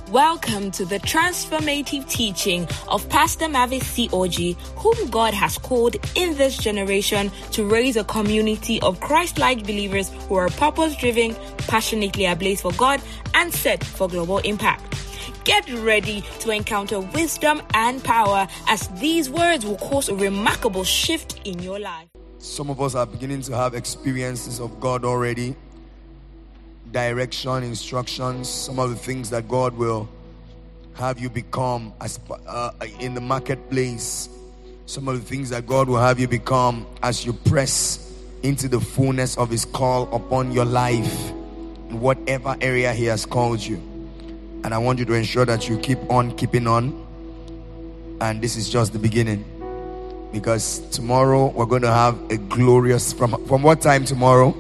Welcome to the transformative teaching of Pastor Mavis C.O.G., whom God has called in this generation to raise a community of Christ-like believers who are purpose-driven, passionately ablaze for God, and set for global impact. Get ready to encounter wisdom and power as these words will cause a remarkable shift in your life. Some of us are beginning to have experiences of God already. Direction, instructions, some of the things that God will have you become as in the marketplace. Some of the things that God will have you become as you press into the fullness of His call upon your life in whatever area He has called you. And I want you to ensure that you keep on keeping on. And this is just the beginning, because tomorrow we're going to have a glorious from what time tomorrow?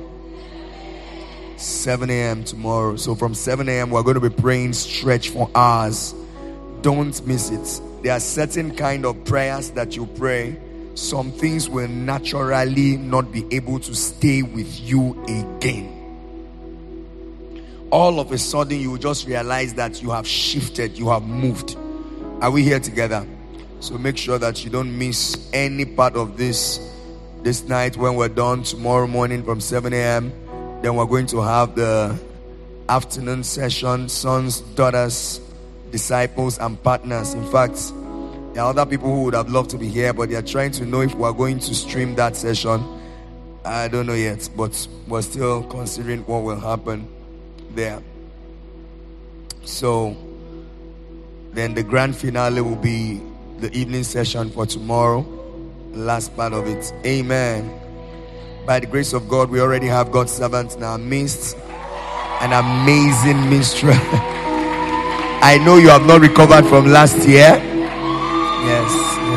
7 a.m. tomorrow. So from 7 a.m. we're going to be praying stretch for hours. Don't miss it. There are certain kind of prayers that you pray. Some things will naturally not be able to stay with you again. All of a sudden you will just realize that you have shifted, you have moved. Are we here together? So make sure that you don't miss any part of this night when we're done tomorrow morning from 7 a.m. Then we're going to have the afternoon session, sons, daughters, disciples, and partners. In fact, there are other people who would have loved to be here, but they are trying to know if we're going to stream that session. I don't know yet, but we're still considering what will happen there. So then the grand finale will be the evening session for tomorrow, the last part of it. Amen. By the grace of God, we already have God's servants in our midst. An amazing minstrel. I know you have not recovered from last year. Yes.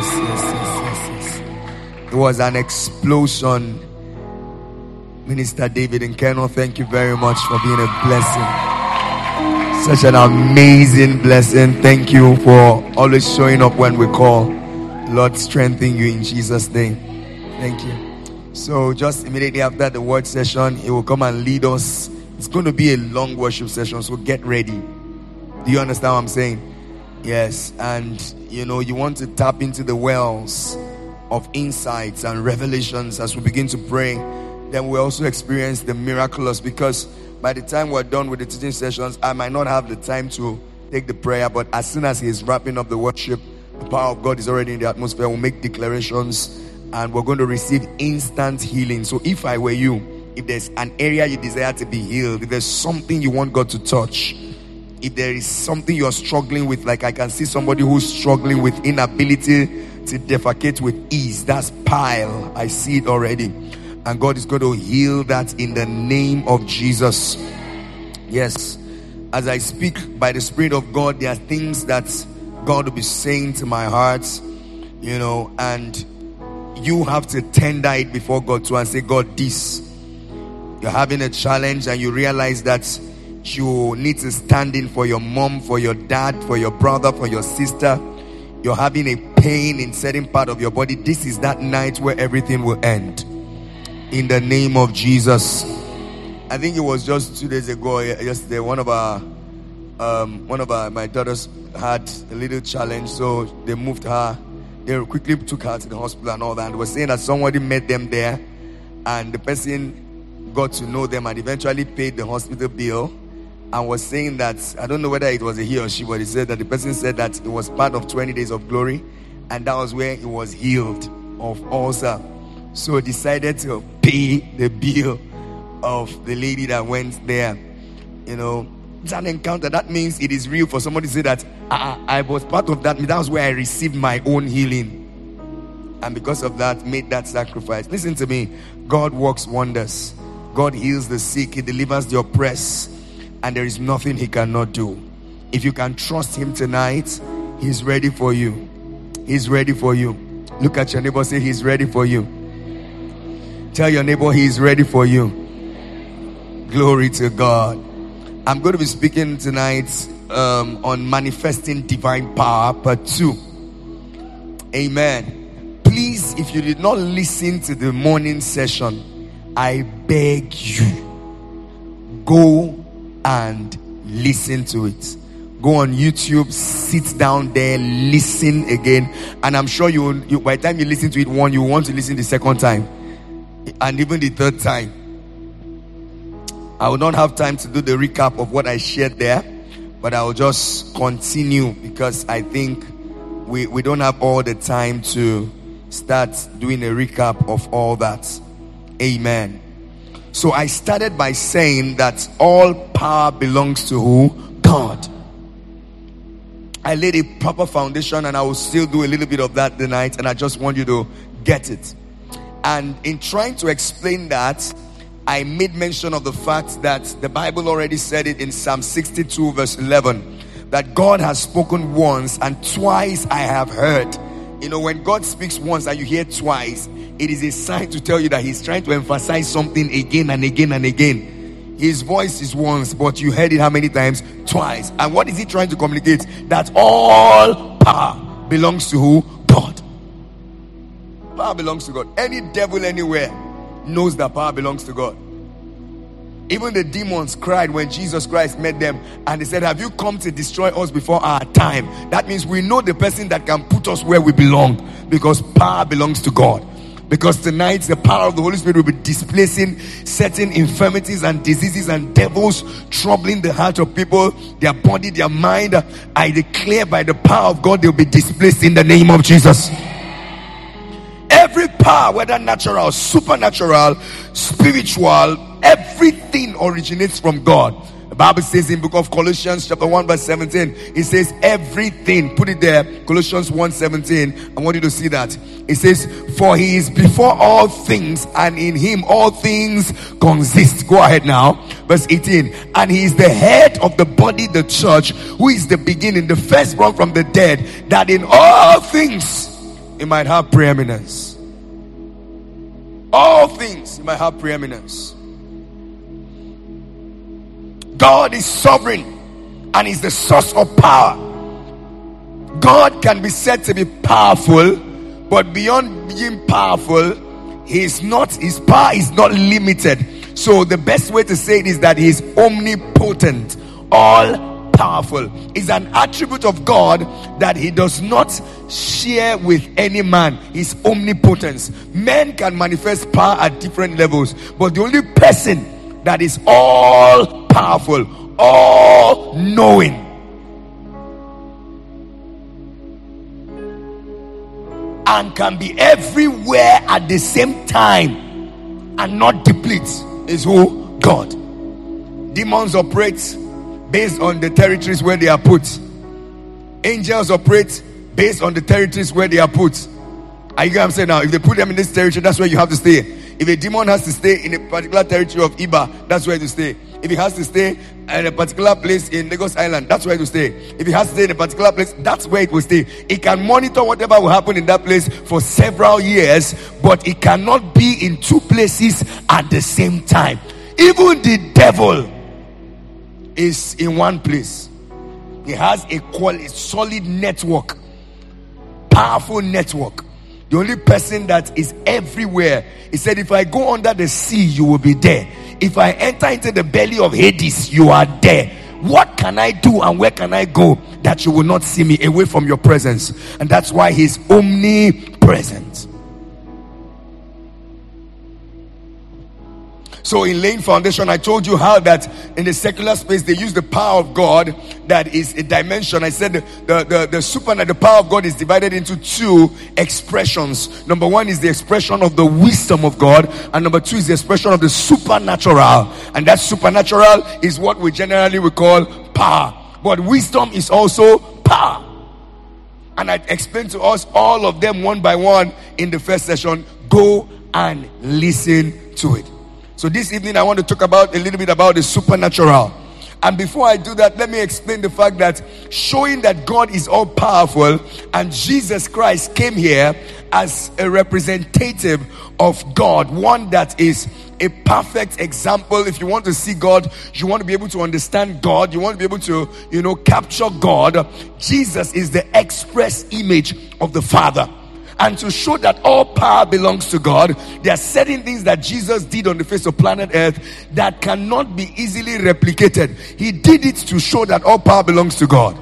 It was an explosion. Minister David and Colonel, thank you very much for being a blessing. Such an amazing blessing. Thank you for always showing up when we call. Lord, strengthen you in Jesus' name. Thank you. So just immediately after the word session, He will come and lead us. It's going to be a long worship session, so get ready. Do you understand what I'm saying? Yes. And you want to tap into the wells of insights and revelations as we begin to pray. Then we also experience the miraculous, because by the time we're done with the teaching sessions, I might not have the time to take the prayer, but as soon as He is wrapping up the worship, the power of God is already in the atmosphere. We'll make declarations and we're going to receive instant healing. So if I were you, if there's an area you desire to be healed, if there's something you want God to touch, if there is something you're struggling with, like I can see somebody who's struggling with inability to defecate with ease, that's pile. I see it already. And God is going to heal that in the name of Jesus. Yes. As I speak by the Spirit of God, there are things that God will be saying to my heart, and you have to tender it before God too and say, God, this. You're having a challenge and you realize that you need to stand in for your mom, for your dad, for your brother, for your sister. You're having a pain in certain part of your body. This is that night where everything will end. In the name of Jesus. I think it was just 2 days ago, yesterday, one of my daughters had a little challenge, so they moved her. They quickly took her to the hospital and all that. And they were saying that somebody met them there, and the person got to know them and eventually paid the hospital bill, and was saying that, I don't know whether it was a he or she, but he said that the person said that it was part of 20 days of glory, and that was where he was healed of ulcer. So decided to pay the bill of the lady that went there. It's an encounter. That means it is real for somebody to say that I was part of that. That was where I received my own healing, and because of that made that sacrifice. Listen to me. God works wonders. God heals the sick. He delivers the oppressed, and there is nothing He cannot do. If you can trust Him tonight, He's ready for you. He's ready for you. Look at your neighbor, say, He's ready for you. Tell your neighbor, He is ready for you. Glory to God. I'm going to be speaking tonight on manifesting divine power, part 2. Amen. Please, if you did not listen to the morning session, I beg you, go and listen to it. go on YouTube, sit down there, listen again, and I'm sure you by the time you listen to it one, you want to listen the second time and even the third time. I will not have time to do the recap of what I shared there, but I will just continue because I think we don't have all the time to start doing a recap of all that. Amen. So I started by saying that all power belongs to who? God. I laid a proper foundation, and I will still do a little bit of that tonight, and I just want you to get it. And in trying to explain that, I made mention of the fact that the Bible already said it in Psalm 62 verse 11, that God has spoken once and twice I have heard. You know, when God speaks once and you hear twice, it is a sign to tell you that he's trying to emphasize something again and again and again. His voice is once, but you heard it how many times? Twice. And what is he trying to communicate? That all power belongs to who? God. Power belongs to God. Any devil anywhere knows that power belongs to God. Even the demons cried when Jesus Christ met them, and they said, have you come to destroy us before our time? That means we know the person that can put us where we belong, because power belongs to God. Because tonight the power of the Holy Spirit will be displacing certain infirmities and diseases and devils troubling the heart of people, their body, their mind. I declare by the power of God, they'll be displaced in the name of Jesus. Every power, whether natural, supernatural, spiritual, everything originates from God. The Bible says in book of Colossians chapter 1 verse 17, it says everything. Put it there, Colossians 1:17. I want you to see that. It says, for he is before all things, and in him all things consist. Go ahead now. Verse 18. And he is the head of the body, the church, who is the beginning, the firstborn from the dead, that in all things he might have preeminence. All things he might have preeminence. God is sovereign and is the source of power. God can be said to be powerful, but beyond being powerful, his power is not limited. So the best way to say it is that he is omnipotent, all powerful. It's an attribute of God that he does not share with any man. His omnipotence. Men can manifest power at different levels, but the only person that is all powerful, all knowing, and can be everywhere at the same time and not deplete is who? God. Demons operate based on the territories where they are put. Angels operate based on the territories where they are put. Are you get what I'm saying now? If they put them in this territory, that's where you have to stay. If a demon has to stay in a particular territory of Iba, that's where to stay. If he has to stay in a particular place in Lagos Island, that's where to stay. If he has to stay in a particular place, that's where it will stay. It can monitor whatever will happen in that place for several years, but it cannot be in two places at the same time. Even the devil is in one place. He has a solid network, powerful network. The only person that is everywhere, he said, if I go under the sea, you will be there. If I enter into the belly of Hades, you are there. What can I do and where can I go that you will not see me away from your presence? And that's why he's omnipresent. So in laying foundation, I told you how that in the secular space they use the power of God that is a dimension. I said the power of God is divided into two expressions. Number one is the expression of the wisdom of God, and number two is the expression of the supernatural. And that supernatural is what we generally would call power. But wisdom is also power. And I explained to us all of them one by one in the first session. Go and listen to it. So this evening I want to talk about a little bit about the supernatural. And before I do that, let me explain the fact that showing that God is all powerful and Jesus Christ came here as a representative of God, one that is a perfect example. If you want to see God, you want to be able to understand God, you want to be able to, capture God. Jesus is the express image of the Father. And to show that all power belongs to God, there are certain things that Jesus did on the face of planet Earth that cannot be easily replicated. He did it to show that all power belongs to God.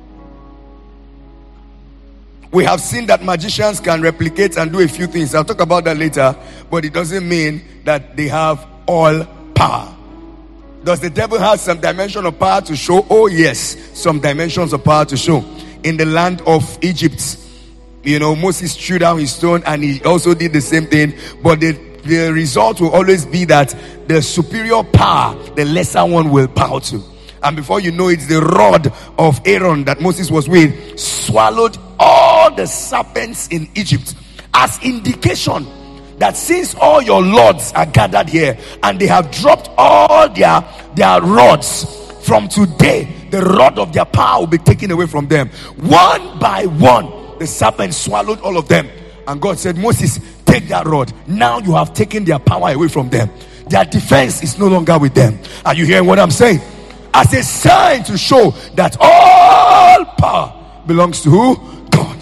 We have seen that magicians can replicate and do a few things. I'll talk about that later, but it doesn't mean that they have all power. Does the devil have some dimension of power to show? Oh yes, some dimensions of power to show. In the land of Egypt, Moses threw down his stone and he also did the same thing, but the result will always be that the superior power, the lesser one will bow to. And before you know it, the rod of Aaron that Moses was with swallowed all the serpents in Egypt, as indication that since all your lords are gathered here and they have dropped all their rods, from today the rod of their power will be taken away from them. One by one, the serpent swallowed all of them. And God said, Moses, take that rod. Now you have taken their power away from them. Their defense is no longer with them. Are you hearing what I'm saying? As a sign to show that all power belongs to who? God.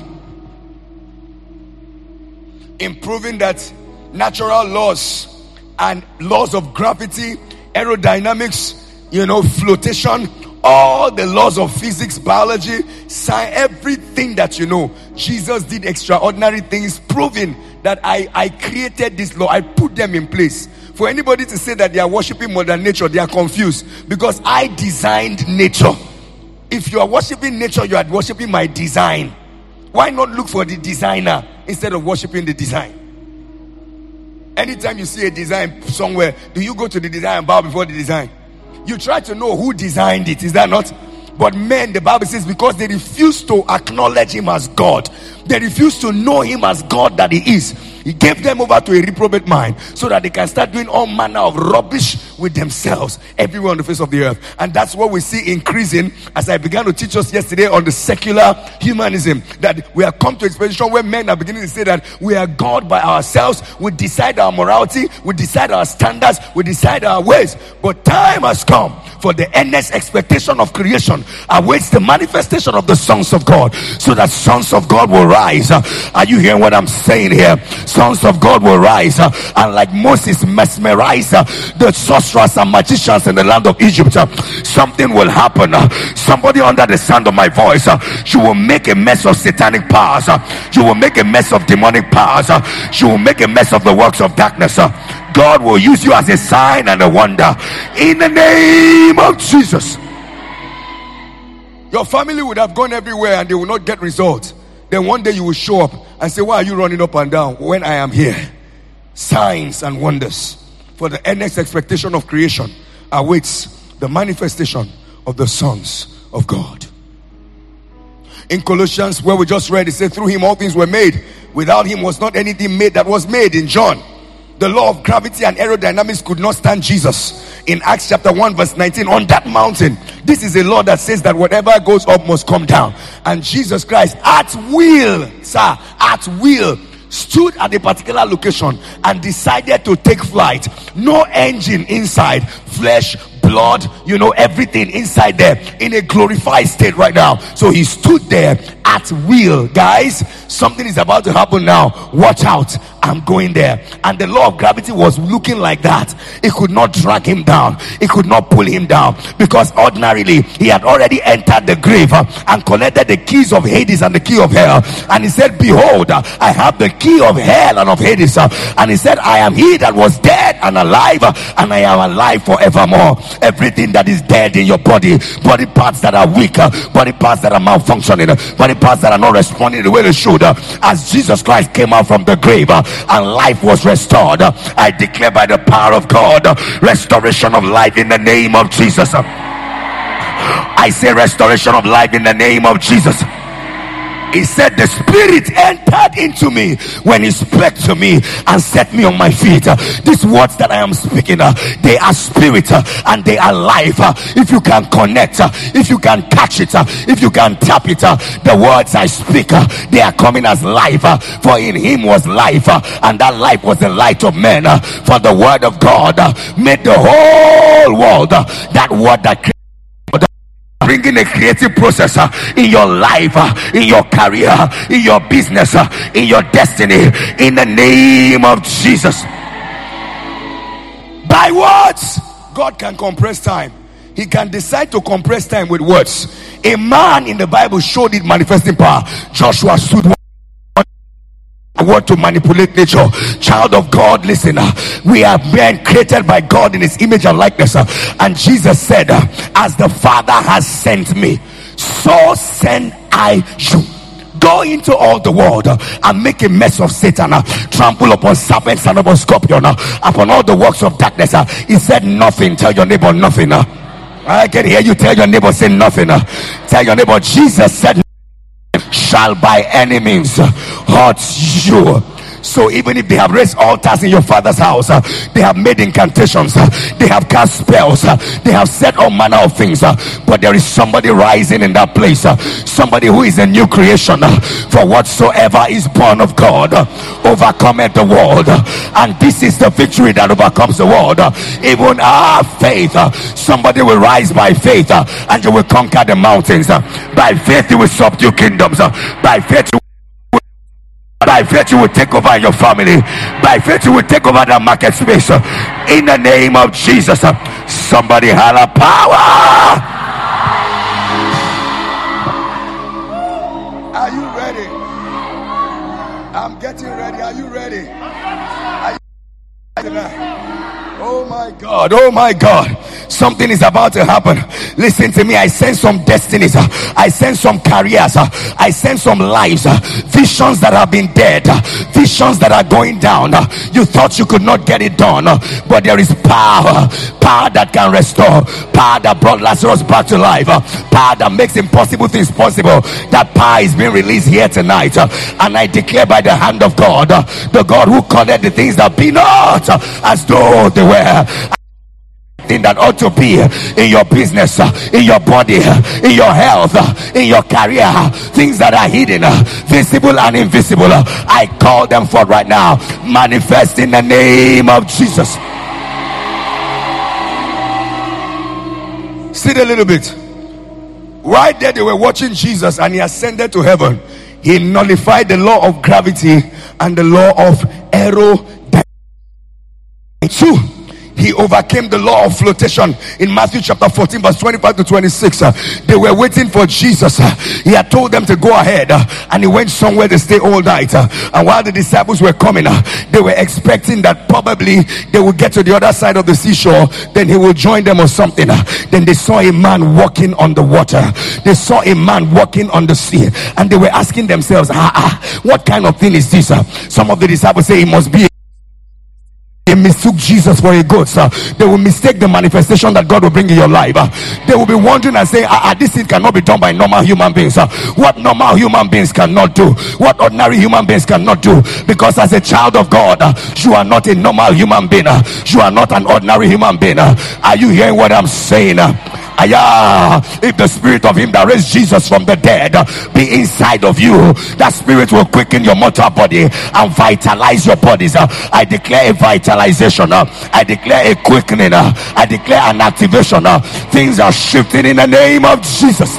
In proving that natural laws and laws of gravity, aerodynamics, flotation, all the laws of physics, biology, science, everything that Jesus did extraordinary things, proving that I created this law. I put them in place. For anybody to say that they are worshiping Mother Nature, they are confused, because I designed nature. If you are worshiping nature, you are worshiping my design. Why not look for the designer instead of worshiping the design? Anytime you see a design somewhere, do you go to the design and bow before the design? You try to know who designed it, is that not? But men, the Bible says, because they refuse to acknowledge him as God, they refuse to know him as God that he is, he gave them over to a reprobate mind so that they can start doing all manner of rubbish with themselves everywhere on the face of the earth. And that's what we see increasing, as I began to teach us yesterday on the secular humanism, that we have come to a position where men are beginning to say that we are God by ourselves. We decide our morality, we decide our standards, we decide our ways. But time has come for the earnest expectation of creation awaits the manifestation of the sons of God, so that sons of God will rise. Are you hearing what I'm saying here? Sons of God will rise and like Moses mesmerize the sorcerers and magicians in the land of Egypt. Something will happen. Somebody under the sound of my voice, you will make a mess of satanic powers, you will make a mess of demonic powers, you will make a mess of the works of darkness. God will use you as a sign and a wonder in the name of Jesus. Your family would have gone everywhere and they will not get results. Then one day you will show up and say, why are you running up and down when I am here? Signs and wonders. For the earnest expectation of creation awaits the manifestation of the sons of God. In Colossians, where we just read, it said, through him all things were made. Without him was not anything made that was made. In John, the law of gravity and aerodynamics could not stand Jesus. In Acts chapter 1 verse 19, on that mountain, this is a law that says that whatever goes up must come down. And Jesus Christ, at will, stood at a particular location and decided to take flight. No engine inside, flesh, blood, everything inside there in a glorified state right now. So he stood there at will. Guys, something is about to happen now. Watch out. I'm going there. And the law of gravity was looking like that. It could not drag him down. It could not pull him down, because ordinarily he had already entered the grave and collected the keys of Hades and the key of hell. And he said, behold, I have the key of hell and of Hades. And he said, I am he that was dead and alive, and I am alive forevermore. Everything that is dead in your body parts that are weak, body parts that are malfunctioning, body parts that are not responding the way they should, as Jesus Christ came out from the grave and life was restored, I declare by the power of God, restoration of life in the name of Jesus. I say restoration of life in the name of Jesus. He said the Spirit entered into me when he spoke to me and set me on my feet. These words that I am speaking, they are spirit and they are life. If you can connect, if you can catch it, if you can tap it, the words I speak, they are coming as life. For in him was life, and that life was the light of men. For the word of God made the whole world. That word that bring bringing a creative process in your life, in your career, in your business, in your destiny, in the name of Jesus. By words, God can compress time. He can decide to compress time with words. A man in the Bible showed it manifesting power. Joshua stood word to manipulate nature. Child of God, listen, we are being created by God in his image and likeness, and Jesus said, as the Father has sent me, so send I you. Go into all the world and make a mess of Satan, trample upon serpents and upon scorpion, upon all the works of darkness. He said nothing. Tell your neighbor nothing. I can hear you. Tell your neighbor, say nothing. Tell your neighbor, Jesus said shall by any means hurt you. So even if they have raised altars in your father's house, they have made incantations, they have cast spells, they have said all manner of things, but there is somebody rising in that place, somebody who is a new creation. For whatsoever is born of God overcometh the world, and this is the victory that overcomes the world, even our faith. Somebody will rise by faith, and you will conquer the mountains. By faith you will subdue kingdoms. By faith you will take over your family. By faith you will take over the market space. In the name of Jesus. Somebody holler power. Are you ready? I'm getting ready. Are you ready? Are you ready? Oh my God, oh my God, something is about to happen. Listen to me. I sense some destinies, I sense some careers, I sense some lives, visions that have been dead, visions that are going down. You thought you could not get it done, but there is power that can restore, power that brought Lazarus back to life, power that makes impossible things possible. That power is being released here tonight, and I declare by the hand of God, the God who called the things that be not as though they were. Thing that ought to be in your business, in your body, in your health, in your career, things that are hidden, visible and invisible, I call them forth right now. Manifest in the name of Jesus. Sit a little bit. Right there they were watching Jesus, and he ascended to heaven. He nullified the law of gravity and the law of aerodynamics. He overcame the law of flotation in Matthew chapter 14 verse 25 to 26. They were waiting for Jesus. He had told them to go ahead, and he went somewhere to stay all night. And while the disciples were coming, they were expecting that probably they would get to the other side of the seashore, then he will join them or something. Then they saw a man walking on the water. They saw a man walking on the sea, and they were asking themselves, what kind of thing is this? Some of the disciples say it must be. They mistook Jesus for a ghost. They will mistake the manifestation that God will bring in your life. They will be wondering and saying, this thing cannot be done by normal human beings. What normal human beings cannot do, what ordinary human beings cannot do. Because as a child of God, you are not a normal human being. You are not an ordinary human being. Are you hearing what I'm saying? If the spirit of him that raised Jesus from the dead be inside of you, that spirit will quicken your mortal body and vitalize your bodies. I declare a vitalization, I declare a quickening, I declare an activation. Things are shifting in the name of Jesus.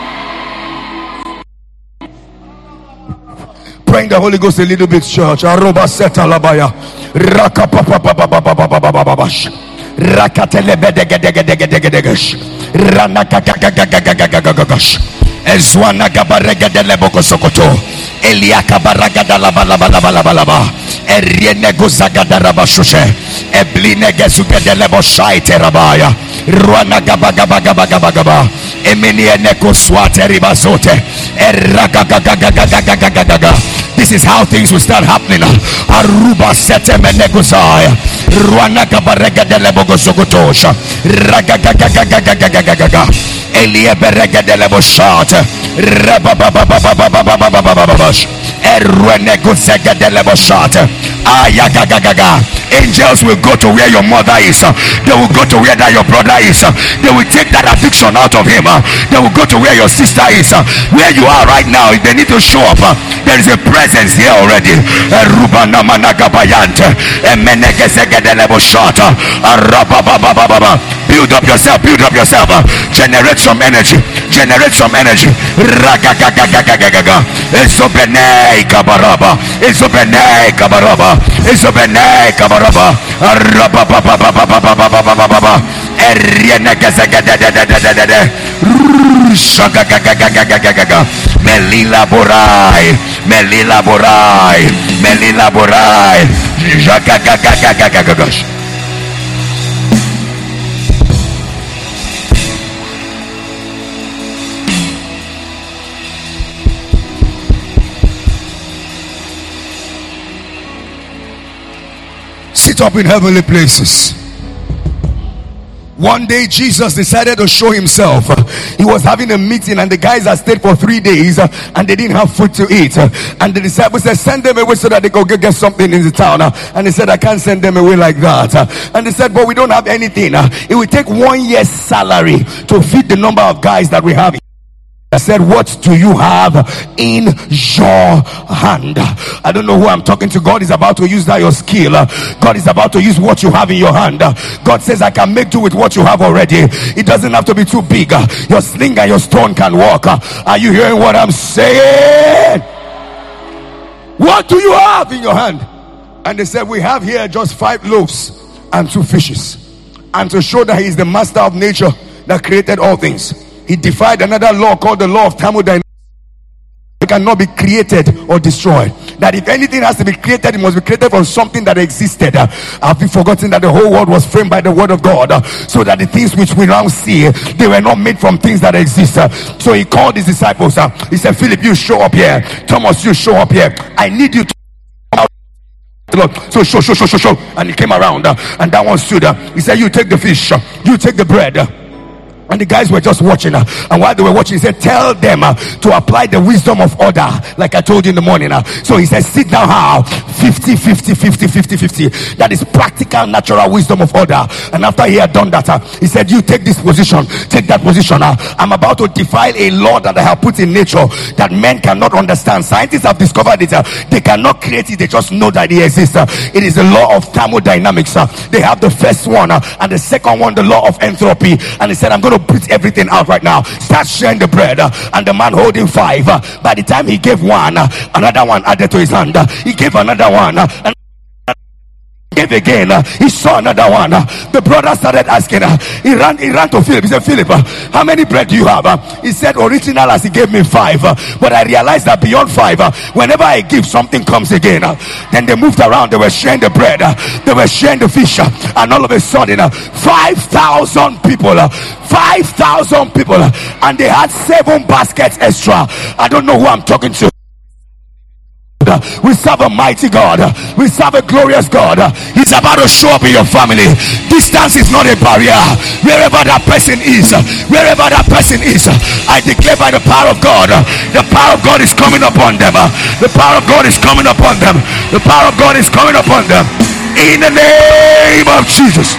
Praying the Holy Ghost a little bit, church. Aroba seta labaya raka papa papa papa papa rakatele bedegedegedegedegedegesh ranakagagagagagagagash ezwana gabaregedele bokosokoto eliaka baragada labalabalabalaba eriene guzagadarabasushe ebline gesugedele boshaite rabaya ruana gabagabagabagaba eminiene kuswate ribazote eragagagagagagagaga. This is how things will start happening. Aruba setemeneguzaya ruana gabaregedele bogosokotosha ragagagagagagagaga elie beregedele boshate rabababababababababababash erwene guzegedele boshate ayagagagaga. Angels will go to where your mother is. They will go to where that your brother is. They will take that addiction out of him. They will go to where your sister is. Where you are right now, if they need to show up, there is a presence here already. Build up yourself. Generate some energy. Ragagagagagagaga. Isobene kabaraba. Arabababababababababa. Erienagazagadadadadadada. Shagagagagagagaga. Melila borai. Shagagagagagagaga. Sit up in heavenly places. One day Jesus decided to show himself. He was having a meeting and the guys had stayed for 3 days and they didn't have food to eat. And the disciples said, send them away so that they go get something in the town. And they said, I can't send them away like that. And they said, but we don't have anything. It will take 1 year's salary to feed the number of guys that we have. I said, what do you have in your hand? I don't know who I'm talking to. God is about to use that your skill. God is about to use what you have in your hand. God says, I can make do with what you have already. It doesn't have to be too big. Your sling and your stone can walk. Are you hearing what I'm saying? What do you have in your hand? And they said, we have here just 5 loaves and 2 fishes. And to show that he is the master of nature that created all things, he defied another law called the law of thermodynamics. It cannot be created or destroyed. That if anything has to be created, it must be created from something that existed. Have you forgotten that the whole world was framed by the word of God? So that the things which we now see, they were not made from things that exist. So he called his disciples. He said, Philip, you show up here. Thomas, you show up here. I need you to so show. And he came around and that one stood. He said, you take the fish, you take the bread. And the guys were just watching, and while they were watching, he said, tell them to apply the wisdom of order, like I told you in the morning. So he said, sit down how 50. That is practical, natural wisdom of order. And after he had done that, he said, you take this position, take that position. I'm about to defile a law that I have put in nature that men cannot understand. Scientists have discovered it. They cannot create it, they just know that it exists. It is the law of thermodynamics. They have the first one, and the second one, the law of entropy. And he said, I'm going to put everything out right now. Start sharing the bread. And the man holding 5, by the time he gave one, another one added to his hand. He gave another one, and gave again. He saw another one. The brother started asking. He ran to Philip. He said, Philip, how many bread do you have? He said, original as he gave me 5, but I realized that beyond 5, whenever I give, something comes again. Then they moved around. They were sharing the bread, they were sharing the fish, and all of a sudden 5,000 people, and they had 7 baskets extra. I don't know who I'm talking to. We serve a mighty God. We serve a glorious God. He's about to show up in your family. Distance is not a barrier. Wherever that person is, I declare by the power of God, the power of God is coming upon them. The power of God is coming upon them. The power of God is coming upon them. In the name of Jesus.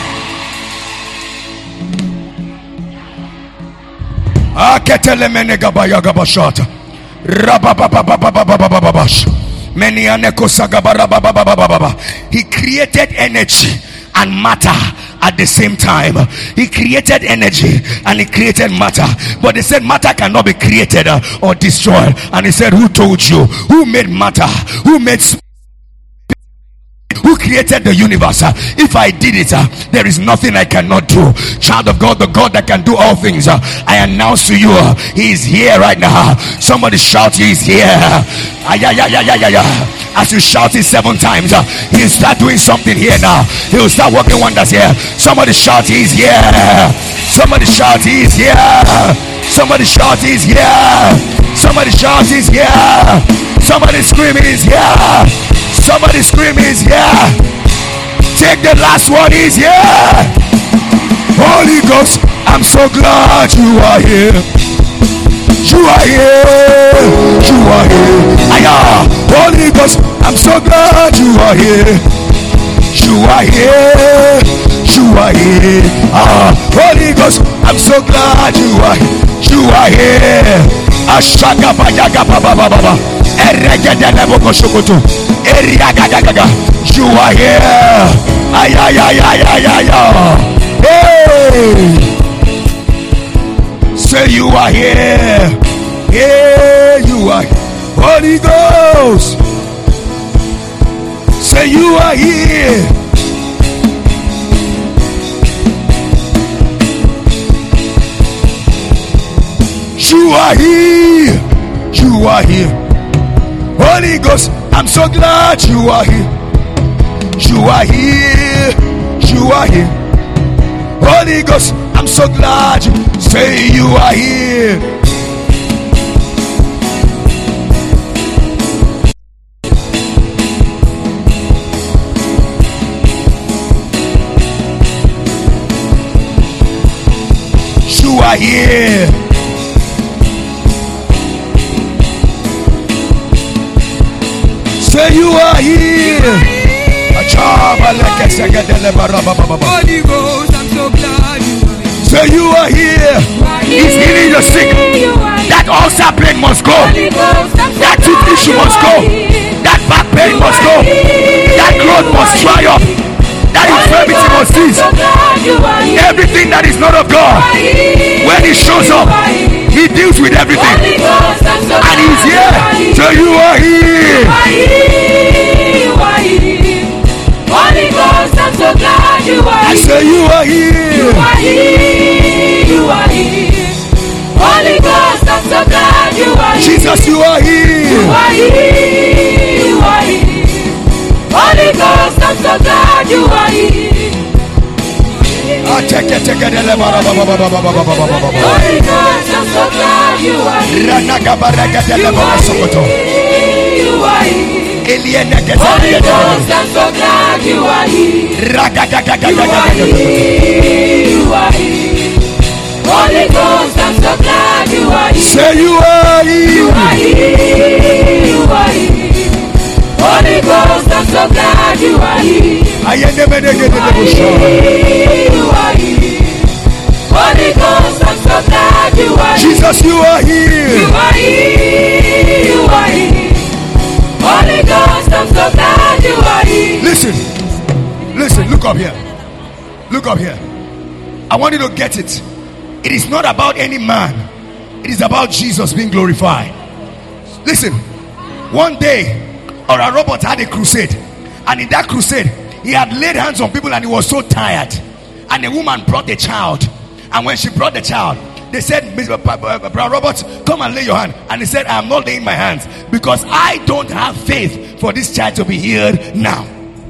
He created energy and matter at the same time. He created energy and he created matter, but they said matter cannot be created or destroyed. And he said, who told you? Who made matter? Who created the universe? If I did it, there is nothing I cannot do. Child of God, the God that can do all things, I announce to you, he is here right now. Somebody shout, he is here. As you shout it 7 times, he'll start doing something here now. He'll start working wonders here. Somebody shout, he is here. Somebody shout, he is here. Somebody shout, he is here. Somebody shout, he is here. Somebody scream, he is here. Somebody scream, he's here. Take the last one, he's here. Holy Ghost, I'm so glad you are here. You are here. You are here. Holy Ghost, I'm so glad you are here. You are here. You are here. Holy Ghost, I'm so glad you are here. You are here. Ashaka bayaga baba baba. Eregedele boko shokoto. You are here. Hey! Say you are here. Yeah, you are. Holy Ghost. Say you are here. You are here. You are here. Holy Ghost, I'm so glad you are here. You are here. You are here. Holy Ghost, I'm so glad you say you are here. You are here. Say you are here. Holy Ghost, I'm so glad you are here. Say you are here. He's healing the sick. That ulcer pain must go. That tooth issue must go. That back pain must go. That growth must dry up. That infirmity must cease. Everything that is not of God, when He shows up, He deals with everything. And He's here. So you are here. Holy Ghost, I'm so glad you are here. I say you are here. You are here. You are here. Holy Ghost, I'm so glad you are here. Jesus, you are here. You are here. You are here. Holy Ghost, I'm so glad you are here. Holy Ghost, I'm so glad you are here. You are here. Holy Ghost, I'm so glad you are here. You are here. You are here. Holy Ghost, I'm so glad you are here. Say you are here. You are here. You are here. Holy Ghost, I'm so glad you are here. You are here. Holy Ghost, I'm so glad you are here. Jesus, you are here. You are here. You are here. Holy Ghost, I'm so glad you are here. Listen, look up here. Look up here. I want you to get it. It is not about any man. It is about Jesus being glorified. Listen, one day, Oral Roberts had a crusade. And in that crusade, he had laid hands on people and he was so tired. And a woman brought the child. And when she brought the child, they said, Brother Roberts, come and lay your hand. And he said, I am not laying my hands because I don't have faith for this child to be healed now.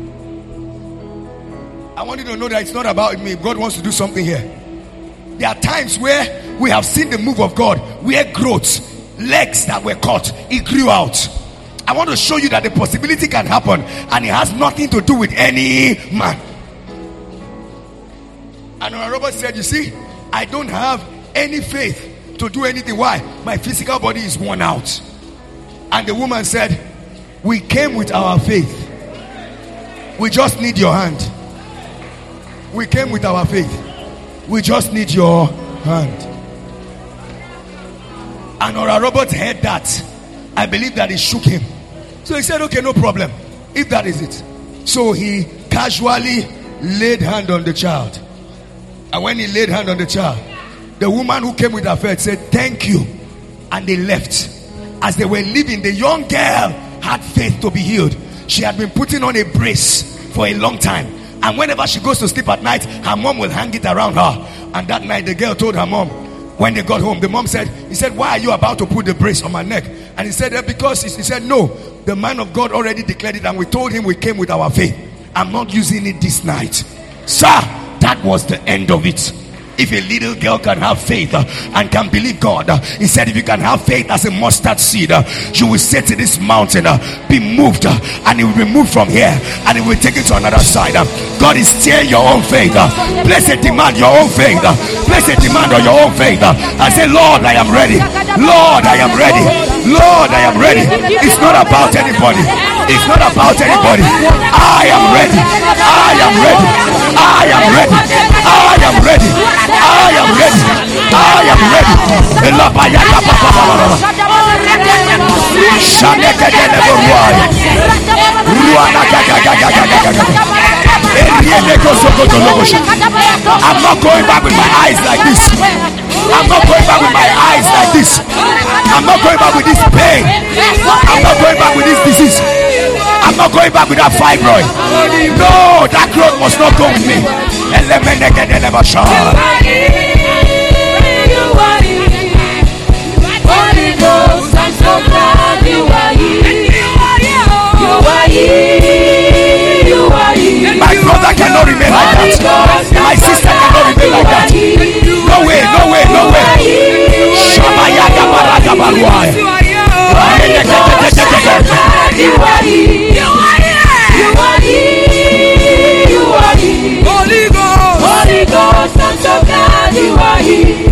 I want you to know that it's not about me. God wants to do something here. There are times where we have seen the move of God, where growth, legs that were cut, it grew out. I want to show you that the possibility can happen and it has nothing to do with any man. And Robert said, you see, I don't have any faith to do anything. Why? My physical body is worn out. And the woman said, we came with our faith. We just need your hand. We came with our faith. We just need your hand. And Oral Roberts heard that. I believe that it shook him. So he said, okay, no problem, if that is it. So he casually laid hand on the child. And when he laid hand on the child, the woman who came with her faith said, thank you. And they left. As they were leaving, the young girl had faith to be healed. She had been putting on a brace for a long time. And whenever she goes to sleep at night, her mom will hang it around her. And that night, the girl told her mom, when they got home, the mom said, he said, why are you about to put the brace on my neck? And he said, because he said, no, the man of God already declared it and we told him we came with our faith. I'm not using it this night. Sir, that was the end of it. If a little girl can have faith and can believe God, he said, if you can have faith as a mustard seed, you will say to this mountain, be moved, and it will be moved from here and it will take it to another side. God is steering your own faith. Place a demand your own faith. Place a demand on your own faith. I say, Lord, I am ready. Lord, I am ready. Lord, I am ready. It's not about anybody. It's not about anybody. I am ready. I am ready. I am ready. I am ready. I am ready. I am ready. I'm not going back with my eyes like this. I'm not going back with my eyes like this. I'm not going back with this pain. I'm not going back with this disease. I'm not going back with that fibroid. No, that growth must not go with me. Holy Ghost, I'm so glad you are here. You are here. You are here. My brother cannot remain like that. My sister cannot remain like that. No way, no way, no way. Shabayaga baraga baruai. You are here. You are here. You are here. You are here. Holy Ghost. Holy Ghost, I'm so glad you are here.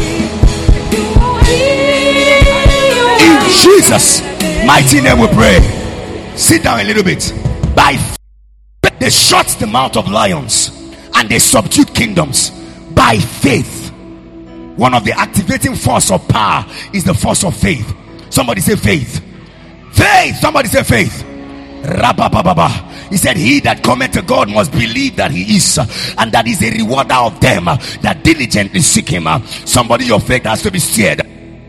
In Jesus' mighty name we pray. Sit down a little bit. By faith, they shut the mouth of lions and they subdued kingdoms. By faith. One of the activating force of power is the force of faith. Somebody say faith. Faith. Somebody say faith. Rabababa. He said, he that cometh to God must believe that he is, and that is a rewarder of them that diligently seek him. Somebody, your faith has to be stirred.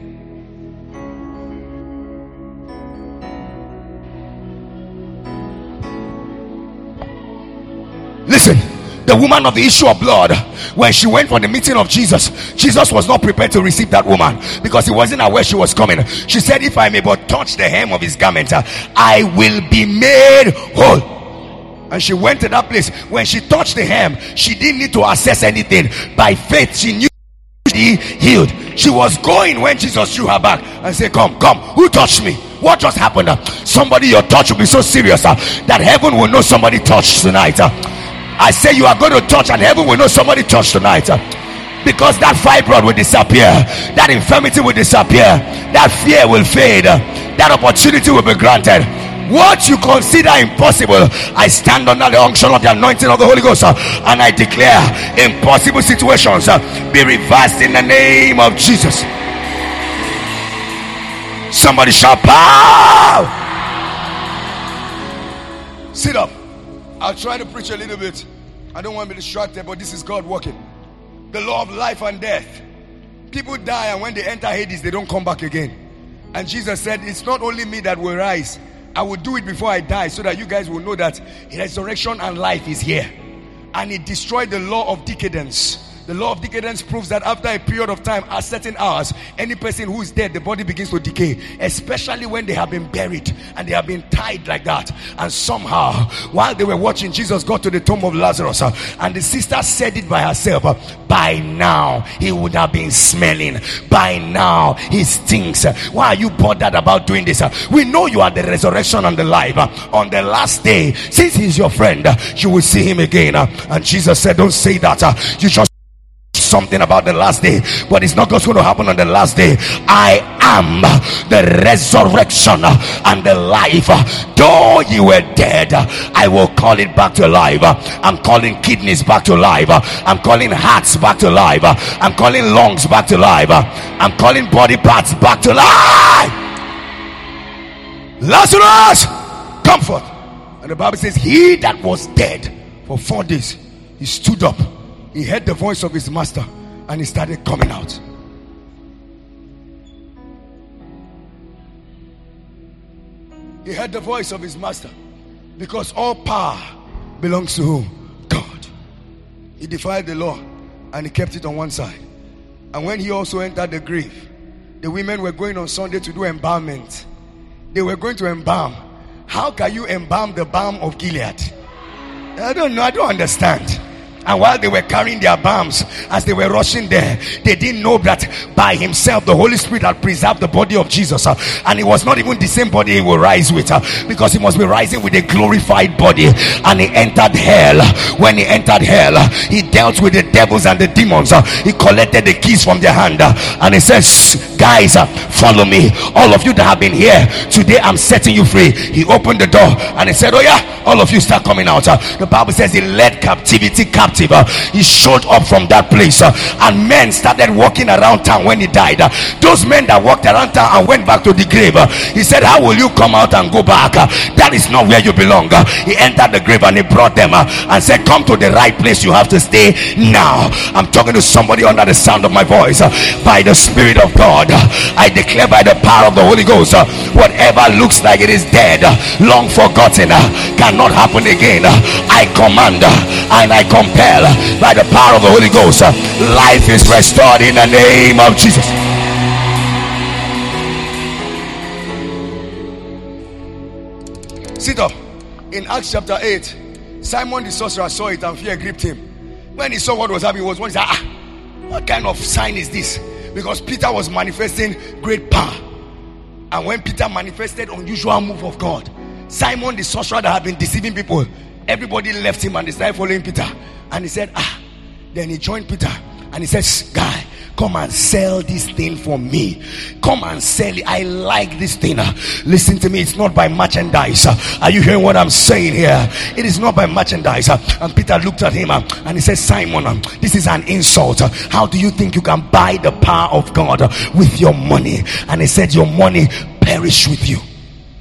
Listen, the woman of the issue of blood, when she went for the meeting of Jesus, Jesus was not prepared to receive that woman because he wasn't aware she was coming. She said, if I may but touch the hem of his garment, I will be made whole. And she went to that place. When she touched the hem, she didn't need to assess anything. By faith, she knew she healed. She was going when Jesus threw her back and said, come, who touched me? What just happened? Somebody, your touch will be so serious that heaven will know somebody touched tonight. I say you are going to touch and heaven will know somebody touched tonight. Because that fibroid will disappear, that infirmity will disappear, that fear will fade, that opportunity will be granted. What you consider impossible, I stand under the unction of the anointing of the Holy Ghost and I declare impossible situations be reversed in the name of Jesus. Somebody shout pow. Sit up. I'll try to preach a little bit. I don't want to be distracted, but this is God working. The law of life and death. People die, and when they enter Hades, they don't come back again. And Jesus said, it's not only me that will rise. I will do it before I die, so that you guys will know that resurrection and life is here. And it destroyed the law of decadence. The law of decadence proves that after a period of time, at certain hours, any person who is dead, the body begins to decay, especially when they have been buried and they have been tied like that. And somehow, while they were watching, Jesus got to the tomb of Lazarus, and the sister said it by herself, by now he would have been smelling. By now he stinks. Why are you bothered about doing this? We know you are the resurrection and the life. On the last day, since he's your friend, you will see him again. And Jesus said, don't say that. You just something about the last day, but it's not just going to happen on the last day. I am the resurrection and the life. Though you were dead, I will call it back to life. I'm calling kidneys back to life. I'm calling hearts back to life. I'm calling lungs back to life. I'm calling body parts back to life. Lazarus, come forth. And the Bible says, he that was dead for 4 days, he stood up. He heard the voice of his master and he started coming out. He heard the voice of his master, because all power belongs to whom? God. He defied the law and he kept it on one side. And when he also entered the grave, the women were going on Sunday to do embalmment. They were going to embalm. How can you embalm the balm of Gilead? I don't know. I don't understand. And while they were carrying their balms, as they were rushing there, they didn't know that by himself the Holy Spirit had preserved the body of Jesus, and it was not even the same body he will rise with, because he must be rising with a glorified body. And he entered hell. When he entered hell, he dealt with the devils and the demons. He collected the keys from their hand, and he says, guys, follow me. All of you that have been here today, I'm setting you free. He opened the door and he said, oh yeah, all of you start coming out. The Bible says he led captivity captive captive. He showed up from that place, and men started walking around town when he died. Those men that walked around town and went back to the grave, he said, how will you come out and go back? That is not where you belong. He entered the grave and he brought them and said, come to the right place. You have to stay now. I'm talking to somebody under the sound of my voice. By the Spirit of God, I declare by the power of the Holy Ghost, whatever looks like it is dead, long forgotten, cannot happen again. I command and I compel by the power of the Holy Ghost, life is restored in the name of Jesus. Sit up. In Acts chapter 8, Simon the sorcerer saw it and fear gripped him. When he saw what was happening, he said, what kind of sign is this? Because Peter was manifesting great power. And when Peter manifested unusual move of God, Simon the sorcerer that had been deceiving people, everybody left him and they started following Peter. And he said, then he joined Peter and he said, guy, come and sell this thing for me. Come and sell it. I like this thing. Listen to me. It's not by merchandise. Are you hearing what I'm saying here? It is not by merchandise. And Peter looked at him and he said, Simon, this is an insult. How do you think you can buy the power of God with your money? And he said, your money perish with you.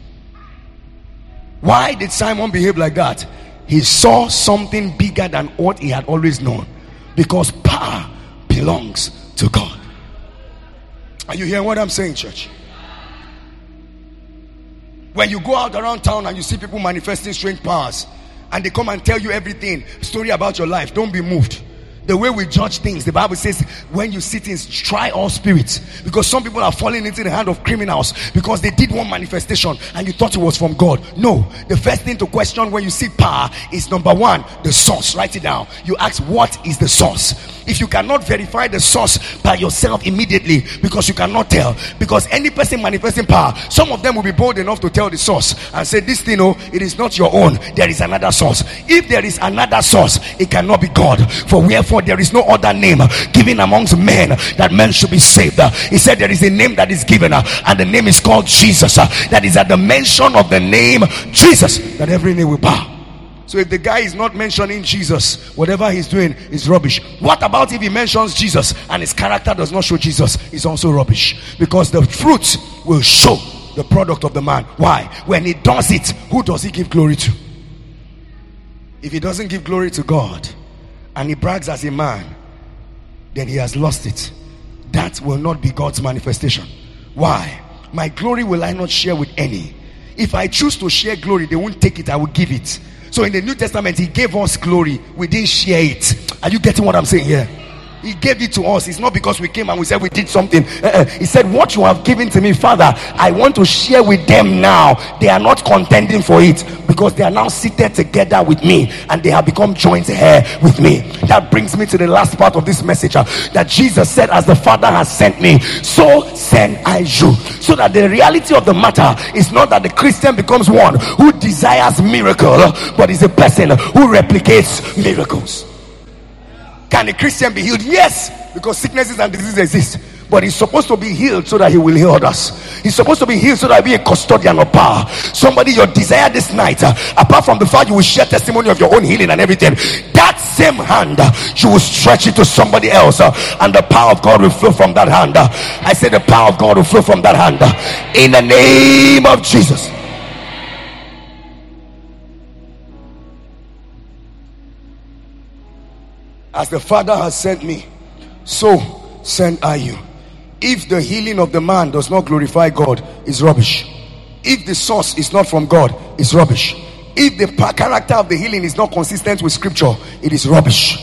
Why did Simon behave like that? He saw something bigger than what he had always known. Because power belongs to God. Are you hearing what I'm saying, church? When you go out around town and you see people manifesting strange powers and they come and tell you everything, story about your life, don't be moved. The way we judge things, the Bible says, when you see things, try all spirits. Because some people are falling into the hand of criminals because they did one manifestation and you thought it was from God. No, the first thing to question when you see power is, number one, the source. Write it down. You ask, what is the source? If you cannot verify the source by yourself immediately, because you cannot tell, because any person manifesting power, some of them will be bold enough to tell the source and say, this thing, it is not your own. There is another source. If there is another source, it cannot be God. For wherefore there is no other name given amongst men that men should be saved. He said there is a name that is given, and the name is called Jesus. That is at the mention of the name Jesus, that every knee will bow. So if the guy is not mentioning Jesus, whatever he's doing is rubbish. What about if he mentions Jesus and his character does not show Jesus? It's also rubbish, because the fruit will show the product of the man. Why? When he does it, who does he give glory to? If he doesn't give glory to God and he brags as a man, then he has lost it. That will not be God's manifestation. Why? My glory will I not share with any. If I choose to share glory, they won't take it, I will give it. So in the New Testament, he gave us glory, we didn't share it. Are you getting what I'm saying here? He gave it to us. It's not because we came and we said we did something. He said, what you have given to me, Father, I want to share with them now. They are not contending for it, because they are now seated together with me and they have become joint heir with me. That brings me to the last part of this message, that Jesus said, as the Father has sent me, so send I you. So that the reality of the matter is not that the Christian becomes one who desires miracle, but is a person who replicates miracles. Can a Christian be healed? Yes, because sicknesses and diseases exist. But he's supposed to be healed so that he will heal others. He's supposed to be healed so that he'll be a custodian of power. Somebody, your desire this night, apart from the fact you will share testimony of your own healing and everything, that same hand, you will stretch it to somebody else, and the power of God will flow from that hand. I say the power of God will flow from that hand, in the name of Jesus. As the Father has sent me, so send I you. If the healing of the man does not glorify God, it's rubbish. If the source is not from God, it's rubbish. If the character of the healing is not consistent with scripture, it is rubbish.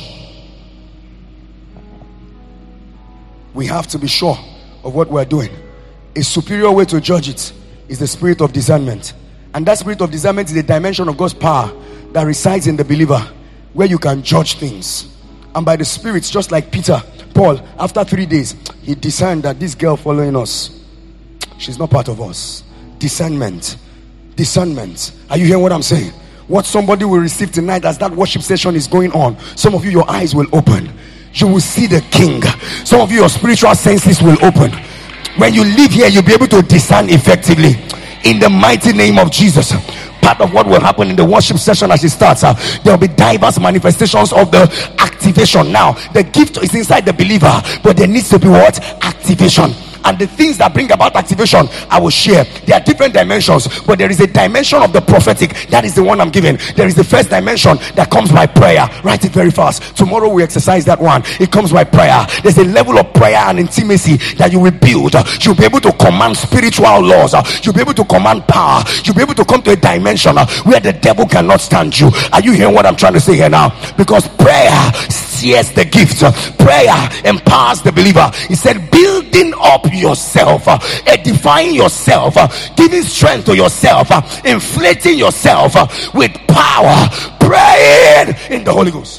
We have to be sure of what we're doing. A superior way to judge it is the spirit of discernment. And that spirit of discernment is a dimension of God's power that resides in the believer, where you can judge things. And by the spirits, just like Peter, Paul, after 3 days, he discerned that this girl following us, she's not part of us. Discernment. Are you hearing what I'm saying? What somebody will receive tonight as that worship session is going on, some of you, your eyes will open. You will see the King. Some of you, your spiritual senses will open. When you live here, you'll be able to discern effectively. In the mighty name of Jesus. part of what will happen in the worship session as it starts. There will be diverse manifestations of the activation. Now, the gift is inside the believer, but there needs to be what? Activation. And the things that bring about activation, I will share. There are different dimensions, but there is a dimension of the prophetic. That is the one I'm giving. There is the first dimension that comes by prayer. Write it very fast. Tomorrow we exercise that one. It comes by prayer. There's a level of prayer and intimacy that you will build. You'll be able to command spiritual laws. You'll be able to command power. You'll be able to come to a dimension where the devil cannot stand you. Are you hearing what I'm trying to say here now? Because prayer sears the gift. Prayer empowers the believer. He said, building up yourself, edifying yourself, giving strength to yourself, inflating yourself with power, praying in the Holy Ghost.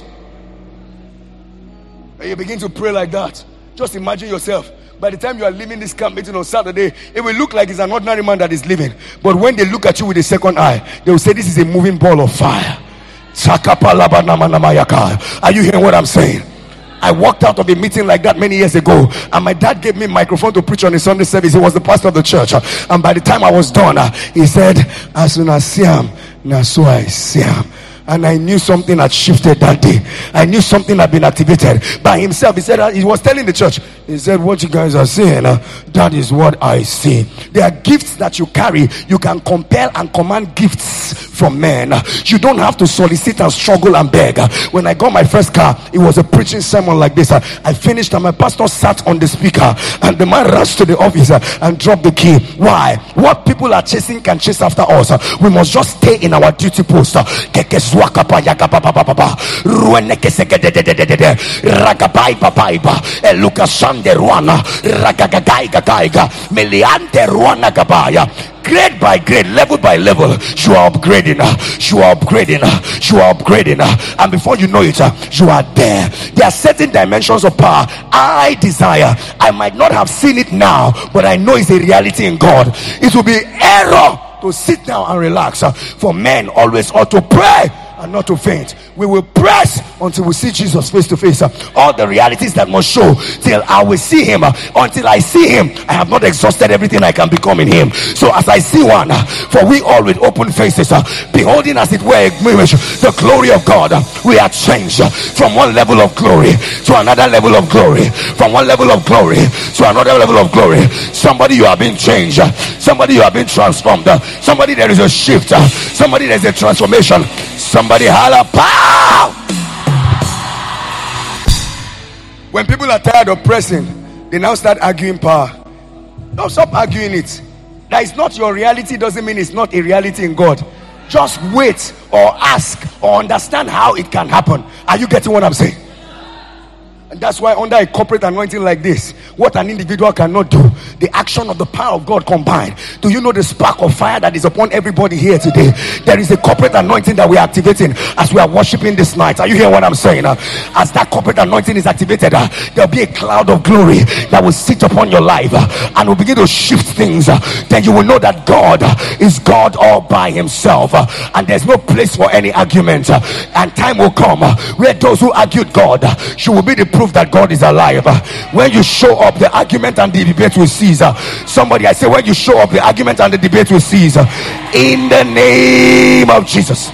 When you begin to pray like that, just imagine yourself. By the time you are leaving this camp meeting on Saturday, it will look like it's an ordinary man that is living. But when they look at you with a second eye, they will say, this is a moving ball of fire. Are you hearing what I'm saying? I walked out of a meeting like that many years ago, and my dad gave me a microphone to preach on a Sunday service. He was the pastor of the church, and by the time I was done, he said, as soon as I see him, now so I see him. And I knew something had shifted that day. I knew something had been activated by himself. He said, he was telling the church, he said, what you guys are saying, that is what I see. There are gifts that you carry. You can compel and command gifts from men. You don't have to solicit and struggle and beg. When I got my first car, it was a preaching sermon like this. I finished and my pastor sat on the speaker, and the man rushed to the office and dropped the key. Why? What people are chasing can chase after us. We must just stay in our duty post. Grade by grade, level by level, you are upgrading, and before you know it, you are there. There are certain dimensions of power I desire. I might not have seen it now, but I know it's a reality in God. It will be error to sit down and relax. For men always ought to pray and not to faint. We will press until we see Jesus face to face. All the realities that must show till I will see him. Until I see him, I have not exhausted everything I can become in him. So as I see one, for we all with open faces, beholding as it were a mirage the glory of God, we are changed from one level of glory to another level of glory, from one level of glory to another level of glory. Somebody, you have been changed. Somebody, you have been transformed. Somebody, there is a shift. Somebody, there is a transformation. Somebody, holla, pow! When people are tired of pressing, they now start arguing power. No, stop arguing it. That is not your reality doesn't mean it's not a reality in God. Just wait or ask or understand how it can happen. Are you getting what I'm saying? And that's why under a corporate anointing like this, what an individual cannot do, the action of the power of God combined. Do you know the spark of fire that is upon everybody here today? There is a corporate anointing that we are activating as we are worshiping this night. Are you hearing what I'm saying? As that corporate anointing is activated, there'll be a cloud of glory that will sit upon your life and will begin to shift things. Then you will know that God is God all by himself, and there's no place for any argument. And time will come where those who argued God, you will be the proof that God is alive. When you show up, the argument and the debate will cease. Somebody, I say, when you show up, the argument and the debate will cease. In the name of Jesus.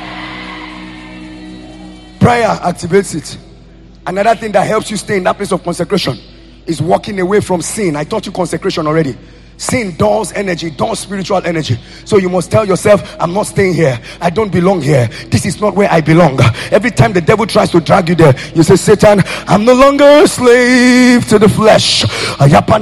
Prayer activates it. Another thing that helps you stay in that place of consecration is walking away from sin. I taught you consecration already. Sin dulls energy, dulls spiritual energy. So you must tell yourself, I'm not staying here. I don't belong here. This is not where I belong. Every time the devil tries to drag you there, you say, Satan, I'm no longer a slave to the flesh. I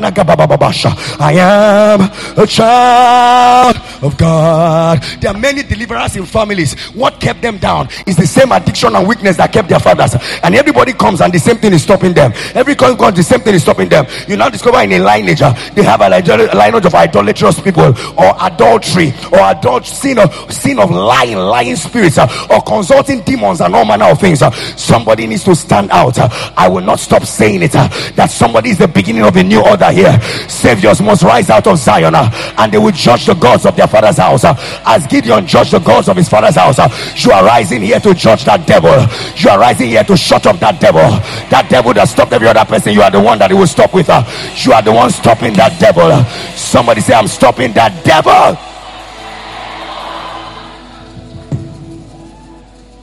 am a child of God. There are many deliverers in families. What kept them down is the same addiction and weakness that kept their fathers. And everybody comes and the same thing is stopping them. Every comes, the same thing is stopping them. You now discover in a lineage, they have a lineage of idolatrous people, or adultery, or sin of lying spirits, or consulting demons and all manner of things. Somebody needs to stand out. I will not stop saying it, that somebody is the beginning of a new order here. Saviors must rise out of Zion, and they will judge the gods of their father's house. As Gideon judged the gods of his father's house, you are rising here to judge that devil. You are rising here to shut up that devil. That devil that stopped every other person, you are the one that he will stop with. You are the one stopping that devil. Somebody say, I'm stopping that devil.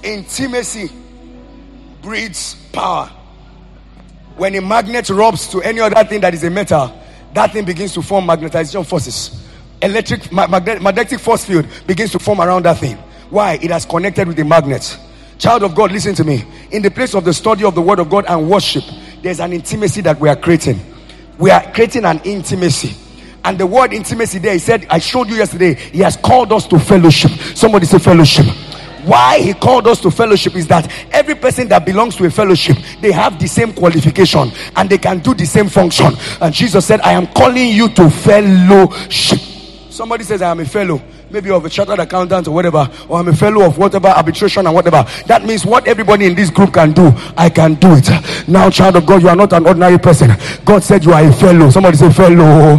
Intimacy breeds power. When a magnet rubs to any other thing that is a metal, that thing begins to form magnetization forces. Magnetic force field begins to form around that thing. Why? It has connected with the magnet. Child of God, listen to me. In the place of the study of the word of God and worship, there's an intimacy that we are creating. We are creating an intimacy. And the word intimacy there, he said, I showed you yesterday, he has called us to fellowship. Somebody say fellowship. Why he called us to fellowship is that every person that belongs to a fellowship, they have the same qualification and they can do the same function. And Jesus said, I am calling you to fellowship. Somebody says, I am a fellow, maybe of a chartered accountant or whatever, or I'm a fellow of whatever, arbitration and whatever. That means what everybody in this group can do, I can do it. Now, child of God, you are not an ordinary person. God said you are a fellow. Somebody say fellow.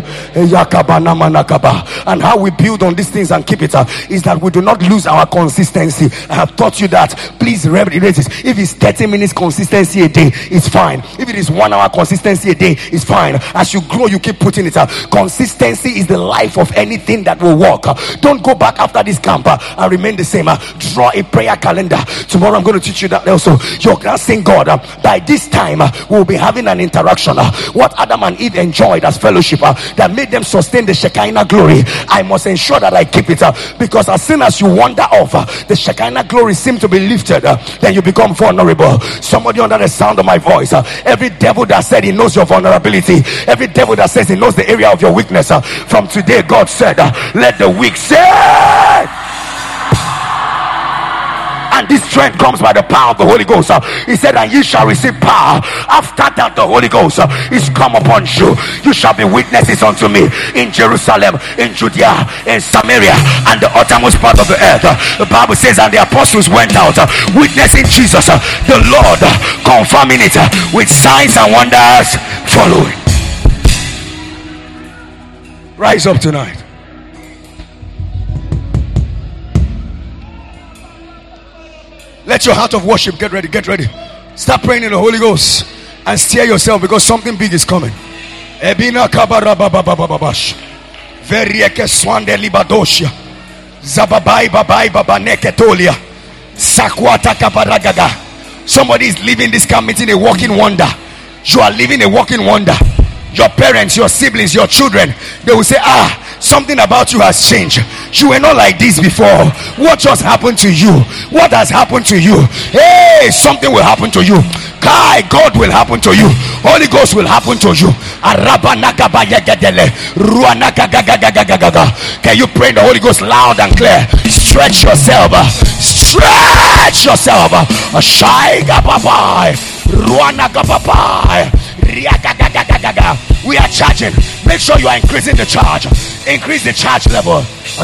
And how we build on these things and keep it is that we do not lose our consistency. I have taught you that. Please reiterate this. If it's 30 minutes consistency a day, it's fine. If it is 1 hour consistency a day, it's fine. As you grow, you keep putting it up. Consistency is the life of anything that will work. Don't go back after this camp and remain the same. Draw a prayer calendar. Tomorrow I'm going to teach you that also. You're asking God, by this time we'll be having an interaction. What Adam and Eve enjoyed as fellowship that made them sustain the Shekinah glory, I must ensure that I keep it because as soon as you wander off, the Shekinah glory seems to be lifted, then you become vulnerable. Somebody under the sound of my voice, every devil that said he knows your vulnerability, every devil that says he knows the area of your weakness, from today God said, let the weak say. And this strength comes by the power of the Holy Ghost. He said, and you shall receive power. After that, the Holy Ghost is come upon you. You shall be witnesses unto me in Jerusalem, in Judea, in Samaria, and the uttermost part of the earth. The Bible says, and the apostles went out witnessing Jesus, the Lord, confirming it with signs and wonders following. Rise up tonight. Let your heart of worship get ready. Start praying in the Holy Ghost and steer yourself because something big is coming. Ebina kabarababababash. Verieke swande libadoshia. Zababai babai babaneketolia. Sakwata kabaragaga. Somebody is living this camp meeting a walking wonder. You are living a walking wonder. Your parents, your siblings, your children, they will say, something about you has changed. You were not like this before. What just happened to you? What has happened to you? Hey, something will happen to you. God will happen to you. Holy Ghost will happen to you. Can you pray in the Holy Ghost loud and clear? Stretch yourself. Stretch yourself. We are charging. Make sure you are increasing the charge. Increase the charge level.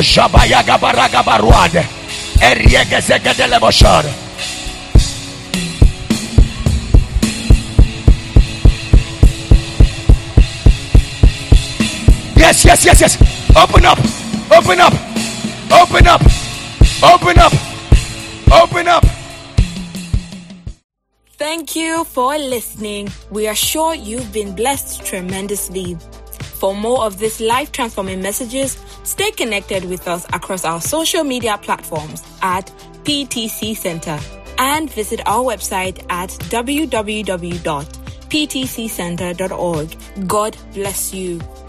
Yes. Open up. Thank you for listening. We are sure you've been blessed tremendously. For more of these life-transforming messages, stay connected with us across our social media platforms at PTC Center and visit our website at www.ptccenter.org. God bless you.